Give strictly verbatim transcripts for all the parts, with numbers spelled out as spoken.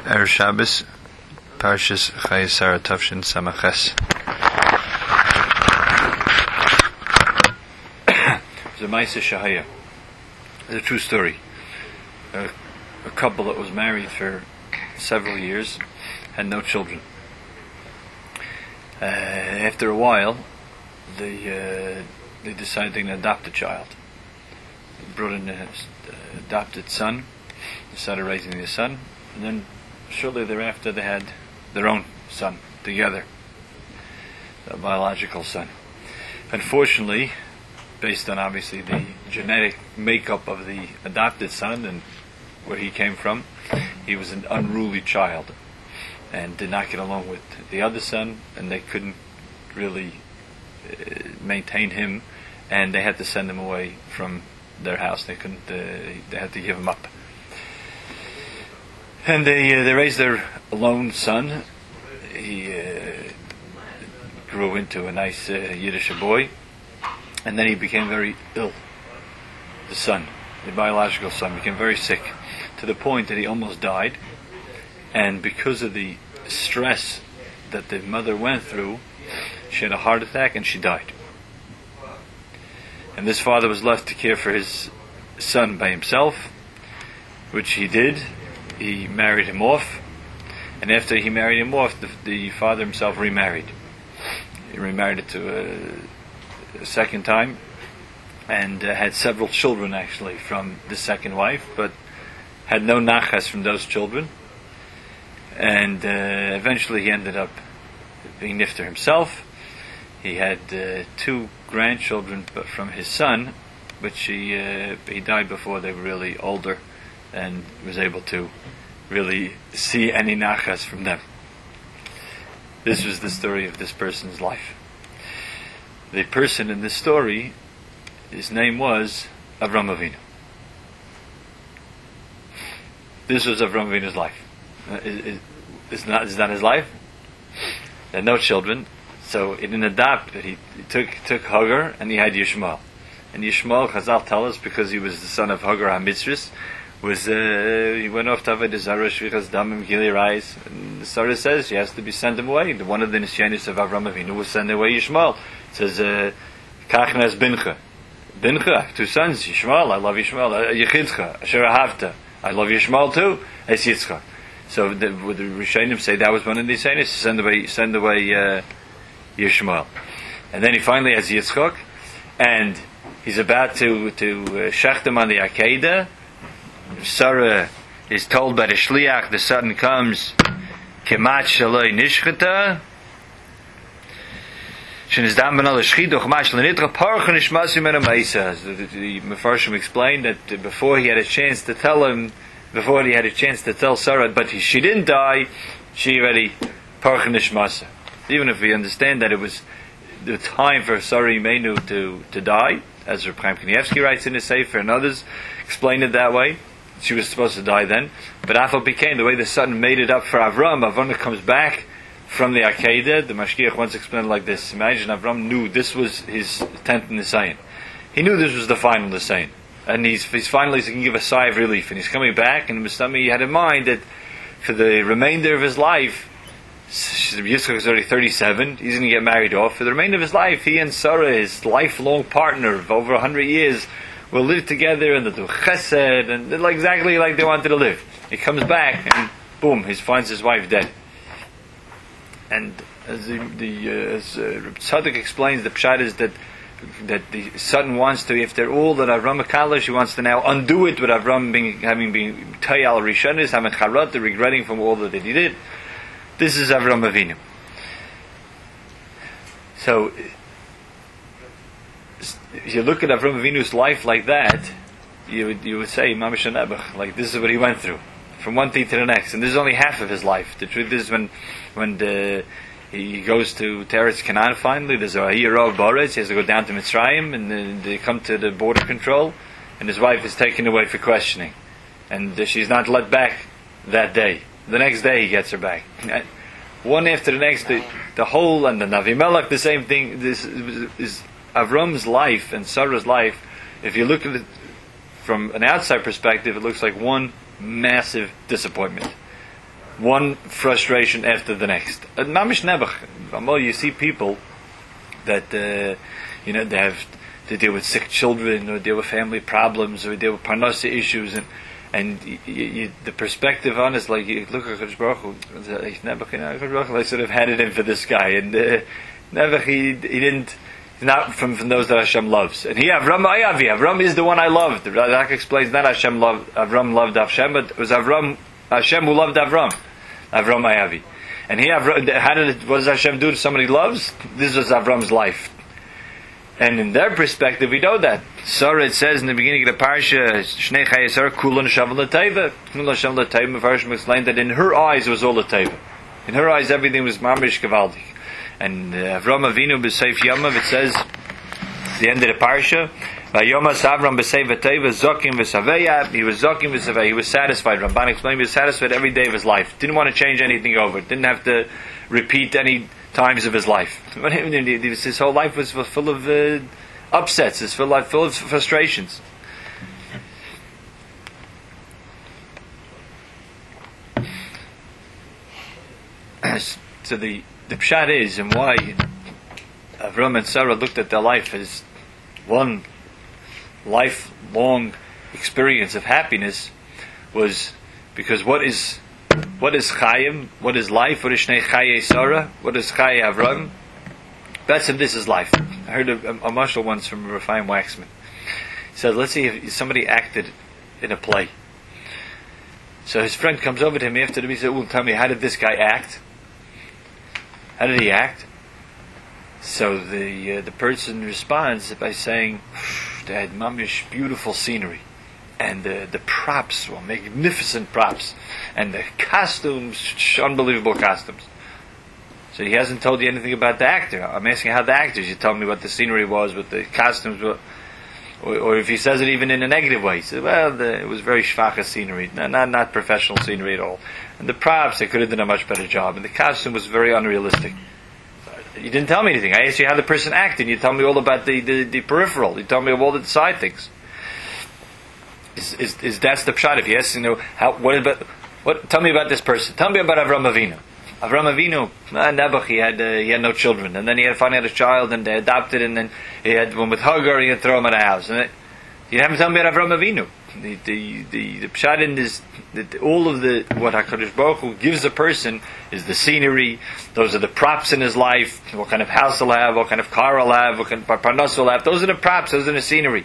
Er Shabbos, Parshas Chayei Sarah Tavshin Samaches. It's a Maisa Shahaya. It's a true story. A, a couple that was married for several years had no children. Uh, after a while, they uh, they decided they're going to adopt a child. They brought in an adopted son, started raising the son, and then shortly thereafter they had their own son together, a biological son. Unfortunately, based on obviously the genetic makeup of the adopted son and where he came from, he was an unruly child and did not get along with the other son, and they couldn't really uh, maintain him, and they had to send him away from their house. They couldn't. Uh, they had to give him up. And they uh, they raised their lone son. He uh, grew into a nice uh, Yiddish boy, and then he became very ill. The son, the biological son, became very sick to the point that he almost died. And because of the stress that the mother went through, she had a heart attack and she died. And this father was left to care for his son by himself, which he did. He married him off, and after he married him off, the, the father himself remarried. He remarried it to a, a second time, and uh, had several children actually from the second wife, but had no nachas from those children. And uh, eventually he ended up being nifter himself. He had uh, two grandchildren but from his son, which he uh, he died before they were really older, and was able to really see any nachas from them. This was the story of this person's life. The person in this story, his name was Avram Avinu. This was Avram Avinu's life. Uh, is, is, not, is that his life? He had no children, so he didn't adopt, but he, he took took Hagar, and he had Yishmael. And Yishmael, Chazal tell us, because he was the son of Hagar HaMitzris, was uh, he went off to Avodah Zarah, Shvichas Damim, Gili Rais, and the Sarah says he has to be sent him away. One of the Nisyanis of Avram Avinu was send away Yishmael. It says, Kachnas Bincha. Bincha, two sons, Yishmael, I love Yishmael. Yechidcha, Asher Ahavta, I love Yishmael too. Es Yitzchak. So the, the Rishonim say that was one of the Nisyanis, send away, send away uh, Yishmael. And then he finally has Yitzchak, and he's about to to uh, shecht him on the Akedah. Sarah is told by the Shliach, the son comes, Kemat Shaloi Nishchata, Shenizdam Ben Al Shchiduch Mash Lenitra Parcha Nishmasim En Amaisa. The Mefarshim explained that before he had a chance to tell him, before he had a chance to tell Sarah, but he, she didn't die, she already Parcha Nishmasa. Even if we understand that it was the time for Sarah Imenu to, to die, as Reb Chaim Kanievsky writes in his Sefer, and others explain it that way. She was supposed to die then. But Afal became the way the son made it up for Avram. Avram comes back from the Akedah. The Mashgiach once explained like this. Imagine Avram knew this was his tenth Nisayan. He knew this was the final Nisayan. And he's, he's finally he can give a sigh of relief. And he's coming back, and Mustami he had in mind that for the remainder of his life, Yitzchak is already thirty-seven, he's going to get married off. For the remainder of his life, he and Sarah, his lifelong partner of over one hundred years, will live together and they'll do chesed, and they're like exactly like they wanted to live. He comes back and boom, he finds his wife dead. And as the, the uh, as uh, Tzadok explains, the pshat is that that the son wants to, if they're all that Avram Akalish, he wants to now undo it with Avram being, having been Tayal Rishonis, having Charot, regretting from all that he did. This is Avram Avinu. So, if you look at Avram Avinu's life like that, you would, you would say, Mamish Nebuch, like this is what he went through, from one thing to the next. And this is only half of his life. The truth is, when when the, he goes to Teretz Canaan finally, there's a hero of Boretz, he has to go down to Mitzrayim, and then they come to the border control, and his wife is taken away for questioning. And uh, she's not let back that day. The next day he gets her back. One after the next, the, the whole, and the Navi Melech, the same thing. This is, is Avram's life and Sarah's life. If you look at it from an outside perspective, it looks like one massive disappointment. one frustration after the next. And mamish nebuch. You see people that uh, you know they have to deal with sick children, or deal with family problems, or deal with parnasa issues, and and you, you, the perspective on is like, you look at Kadosh Baruch Hu, I sort of had it in for this guy, and uh, never he he didn't. He's not from, from those that Hashem loves. And he Avram Ayavi. Avram is the one I loved. The Radak explains not Hashem loved Avram loved Hashem, but it was Avram Hashem who loved Avram. Avram Ayavi. And he Avram, how did it, what does Hashem do to somebody he loves? This was Avram's life. And in their perspective, we know that. Sarah, it says in the beginning of the parsha, Shnei Chayei Sarah, Kulan Shav L'Teiva. Kulan Shav L'Teiva, Mepharshim explained that in her eyes it was all L'Teiva. In her eyes everything was Mamish Gavaldi. And uh, Avram Avinu b'Seif Yamav, it says, at the end of the parsha, Vayomas Avram b'Seif V'Teiva, Zokim V'Saveya, he was Zokim V'Saveya, he was satisfied. Ramban explained he was satisfied every day of his life. Didn't want to change anything over. Didn't have to repeat any times of his life. His whole life was full of uh, upsets, it's full of, full of frustrations. So the the pshat is, and why Avram and Sarah looked at their life as one lifelong experience of happiness, was because what is What is Chayim? What is life? What is Shnei Chayei Sarah? What is Chayei Avram? That's this is life. I heard a, a, a mashal once from Raphaim Waxman. He said, let's see if somebody acted in a play. So his friend comes over to him after the he said, well, tell me, how did this guy act? How did he act? So the uh, the person responds by saying, they had mamish beautiful scenery. And the, the props were magnificent props. And the costumes, unbelievable costumes. So he hasn't told you anything about the actor. I'm asking how the actors, you tell me what the scenery was, what the costumes were. Or, or if he says it even in a negative way. He says, well, the, it was very shvacha scenery. Not, not not professional scenery at all. And the props, they could have done a much better job. And the costume was very unrealistic. You didn't tell me anything. I asked you how the person acted. You tell me all about the, the, the peripheral. You tell me all the side things. Is, is, is that's the pshat? If yes, you know, how, what about, what, tell me about this person. Tell me about Avram Avinu. Avram Avinu, uh, Nebuch, he had, uh, he had no children. And then he had finally had a child, and they adopted, and then he had one with Hagar, he had throw him in a house. And it, you haven't told me about Avram Avinu. The, the, the, the pshat in this, the, all of the, what HaKadosh Baruch Hu gives a person is the scenery, those are the props in his life, what kind of house he'll have, what kind of car he'll have, what kind of parnas he'll have. Those are the props, those are the scenery.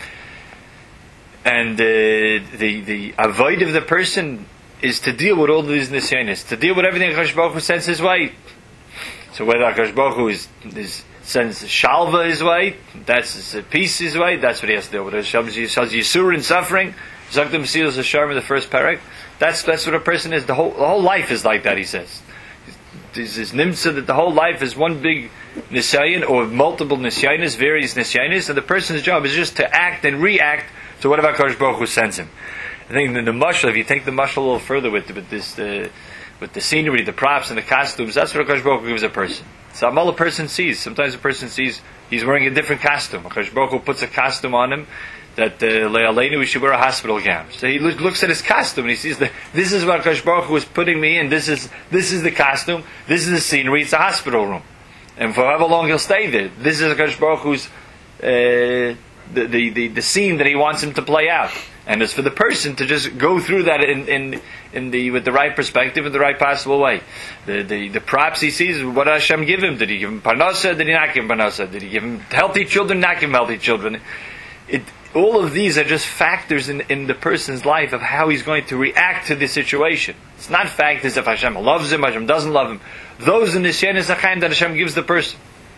And uh, the the avoid of the person is to deal with all these nisyanis, to deal with everything HaKadosh Baruch Hu sends his way. So whether HaKadosh Baruch Hu is, is, sends shalva his way, that's peace his way, that's what he has to deal with. Hashem says yisur and suffering, Zaktim Silas Hashem in the first parak. That's that's what a person is. The whole the whole life is like that. He says. There's this nimsa that the whole life is one big nisyayin or multiple nisyanis, various nisyanis, and the person's job is just to act and react to whatever HaKadosh Baruch Hu sends him. I think in the mashal, if you take the mashal a little further with with this, uh, with the scenery, the props, and the costumes, that's what HaKadosh Baruch Hu gives a person. So all a person sees. Sometimes a person sees he's wearing a different costume. HaKadosh Baruch Hu puts a costume on him that le'aleinu we should wear a hospital gown. So he look, looks at his costume and he sees that this is what HaKadosh Baruch Hu is putting me in. This is this is the costume. This is the scenery. It's a hospital room, and for however long he'll stay there, this is HaKadosh Baruch Hu's. Uh, The, the, the, the scene that he wants him to play out, and it's for the person to just go through that in, in, in the with the right perspective, in the right possible way. The, the the props he sees, what did Hashem give him? Did he give him parnasa? Did he not give him parnasa? Did he give him healthy children? Not give him healthy children? It, all of these are just factors in, in the person's life of how he's going to react to the situation. It's not factors if Hashem loves him, Hashem doesn't love him. Those are nisyanis achayim that Hashem gives the person.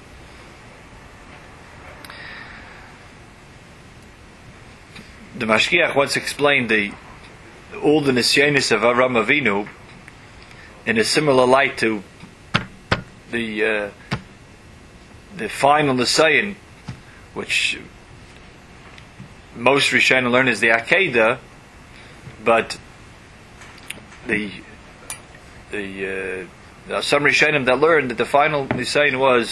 The Mashgiach once explained the all the nisyanis of Avram Avinu in a similar light to the uh, the final nisayon, which most Rishonim learn is the Akedah, but the the uh, there are some Rishonim that learned that the final nisayon was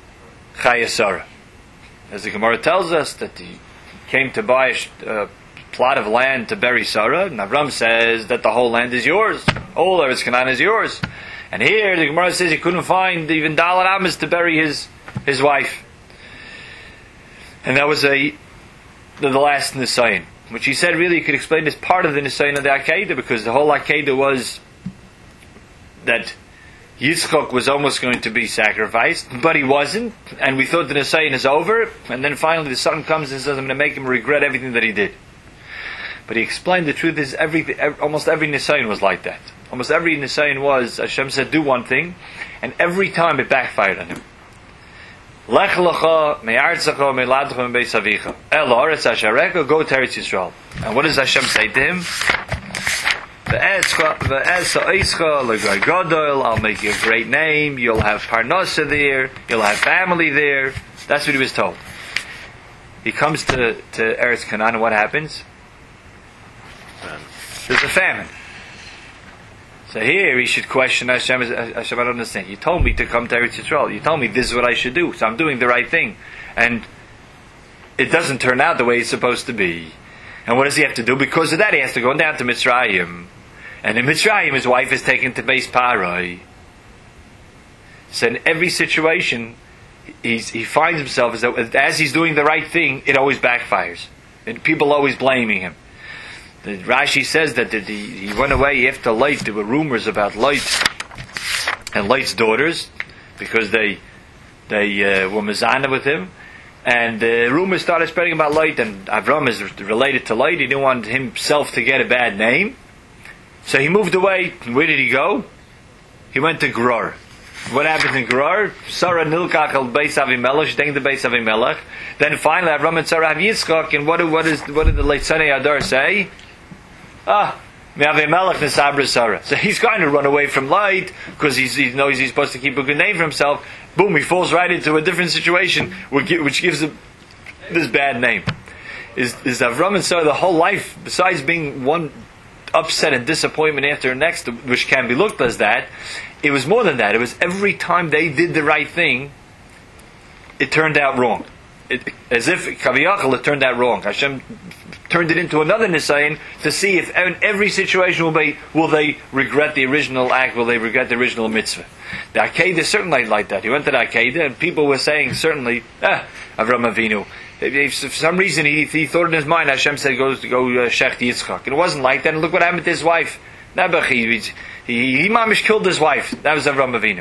Chayei Sarah, as the Gemara tells us that the came to buy uh, plot of land to bury Sarah, and Avram says that the whole land is yours. All Eretz Canaan is yours. And here the Gemara says he couldn't find even Dalet Amas to bury his his wife. And that was a the, the last Nisayin, which he said really could explain as part of the Nisayin of the Akedah, because the whole Akedah was that Yitzchak was almost going to be sacrificed, but he wasn't, and we thought the Nisayin is over, and then finally the son comes and says, I'm going to make him regret everything that he did. But he explained the truth is every, every almost every Nisayin was like that. Almost every Nisayin was, Hashem said, do one thing, and every time it backfired on him. Lech lecha me'artzecha me'ladcha me'beis avicha el haaretz asher arecha, go to Eretz Yisrael. And what does Hashem say to him? I'll make you a great name, you'll have parnasa there, you'll have family there. That's what he was told. He comes to, to Eretz Canaan, and what happens? There's a famine. So here he should question Hashem. Hashem, I don't understand. You told me to come to Eretz Yisrael. You told me this is what I should do, so I'm doing the right thing. And it doesn't turn out the way it's supposed to be. And what does he have to do? Because of that, he has to go down to Mitzrayim. And in Mitzrayim, his wife is taken to Beis Parai. So in every situation, he's, he finds himself as, though, as he's doing the right thing, it always backfires. And people are always blaming him. The Rashi says that the, the, he went away after Lot. There were rumors about Lot and Lot's daughters, because they they uh, were mezana with him. And the uh, rumors started spreading about Lot, and Avram is related to Lot. He didn't want himself to get a bad name. So he moved away. Where did he go? He went to Gerar. What happened in Gerar? Sarah nilkach al Beis Avimelech, she taken the Beis Avimelech. Then finally Avram and Sarah have Yitzchak, and what, what, is, what did the Leitzanei Adar say? Ah, Me'avimelech nesabra Sarah. So he's going to run away from Lot, because he knows he's supposed to keep a good name for himself. Boom, he falls right into a different situation, which gives him this bad name. Is, is Avram and Sarah, the whole life, besides being one upset and disappointment after the next, which can be looked as that, it was more than that. It was every time they did the right thing, it turned out wrong. It, as if Kaviyachal, it turned out wrong. Hashem turned it into another Nisayin to see if in every situation will they, will they regret the original act, will they regret the original mitzvah. The Akedah certainly like that. He went to the Akedah, and people were saying certainly, ah, Avram Avinu. If for some reason he, he thought in his mind, Hashem said go go uh, Shech Yitzchak. And it wasn't like that. And look what happened to his wife. Nebuch, he he, he mamish killed his wife. That was Avram Avinu.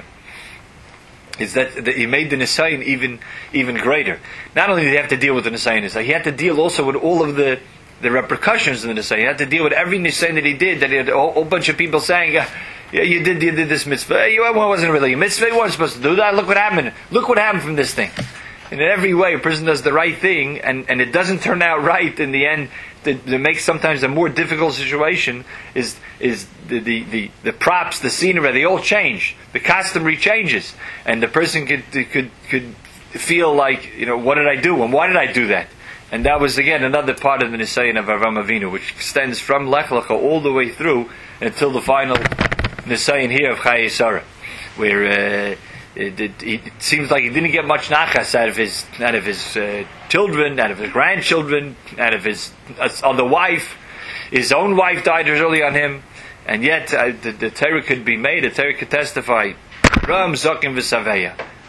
Is that, that he made the Nisayin even even greater. Not only did he have to deal with the Nisayin, he had to deal also with all of the the repercussions of the Nisayin. He had to deal with every Nisayin that he did. That he had a whole, whole bunch of people saying, yeah, you did you did this mitzvah. You wasn't really a mitzvah. You weren't supposed to do that. Look what happened. Look what happened from this thing. And in every way, a person does the right thing, and, and it doesn't turn out right in the end. That, that makes sometimes a more difficult situation is is the, the, the, the props, the scenery, they all change. The costumery changes, and the person could could could feel like, you know, what did I do and why did I do that? And that was again another part of the Nisayin of Avram Avinu, which extends from Lech Lecha all the way through until the final Nisayin here of Chayei Sarah, where. Uh, It, it, it seems like he didn't get much nachas out of his out of his uh, children, out of his grandchildren, out of his uh, other wife. His own wife died early on him, and yet uh, the, the Torah could be made. The Torah could testify. Ram Zokim v'Saveya,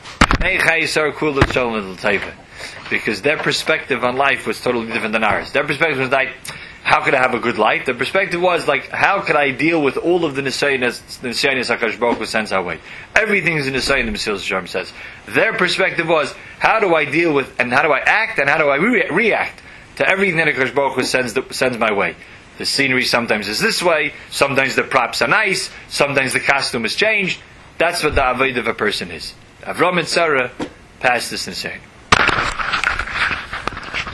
because their perspective on life was totally different than ours. Their perspective was like, how could I have a good life? The perspective was like, how could I deal with all of the Nisayin as the Nisayin as HaKadosh Baruch Hu sends our way? Everything is in Nisayin, the Mesilas Yesharim says. Their perspective was, how do I deal with, and how do I act, and how do I re- react to everything that HaKadosh Baruch Hu sends, the, sends my way? The scenery sometimes is this way, sometimes the props are nice, sometimes the costume is changed. That's what the Avodah of a person is. Avram and Sarah passed this Nisayin.